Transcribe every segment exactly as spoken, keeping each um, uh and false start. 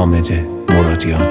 حامد مرادیان.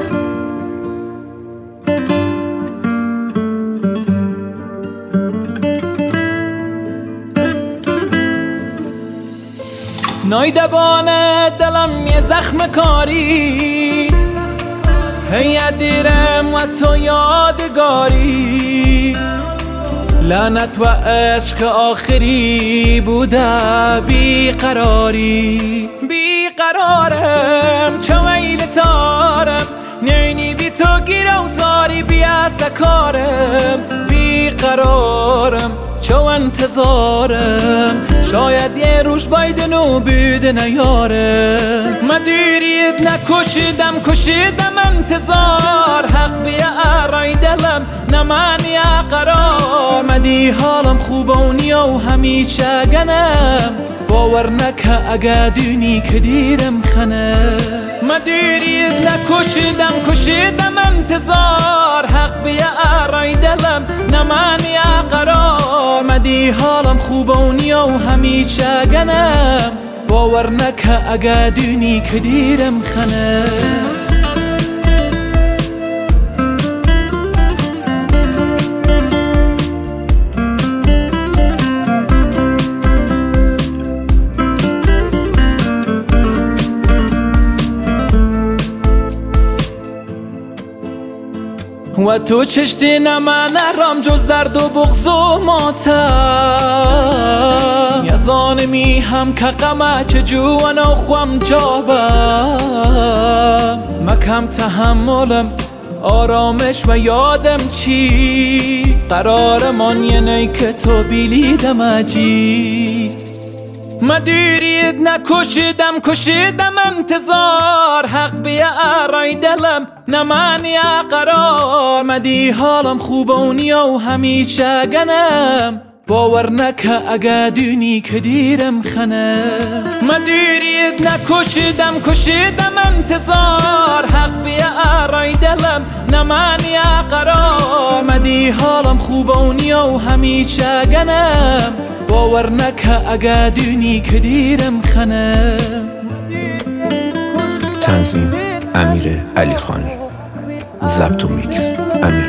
نایدبانه دلم یه زخم کاری، هی دیرم و تو یادگاری. لعنت و عشق آخری بوده بیقراری. بیقرارم چه ویل تارم، نینی بی تو گیره و زاری بیا سکارم. بیقرارم چه انتظارم، شاید یه روش بایدنو بیده نیارم. من دیرید نکشیدم کشیدم انتظار، حق بیا ارای دلم نمانی قرار. مدی حالم خوبه و نیا و همیشه گنم، باور نکه اگه دونی که دیرم خنه. من دیرید نکشیدم کشیدم انتظار، حق بیا ارای دلم نمانی قرار. مدی حالم خوبه و نیا و همیشه گنم، باور نکه اگه دونی که دیرم خنه. و تو چشتی نمن رام جز درد و بغض و ماتم. یزانمی هم که غمه چه جوان و خوام جابم. مکم تحملم آرامش و یادم چی، قرارمان یه نی که تو بیلیدم اجی. من دیرید نکشیدم کشیدم انتظار، حق بیا ارای دلم نمانی قرار. مدی حالم خوبه و نیا و همیشه گنم، باور نکه اگه دونی که دیرم خنه. من دیرید نکشیدم کشیدم انتظار، حق بیا ارای دلم نمانی قرار. مدی حالم خوبه و نیا و همیشه گنم، باور نکه اگه دونی که دیرم خنه. تنظیم امیر علی خانی، ضبط و میکس امیر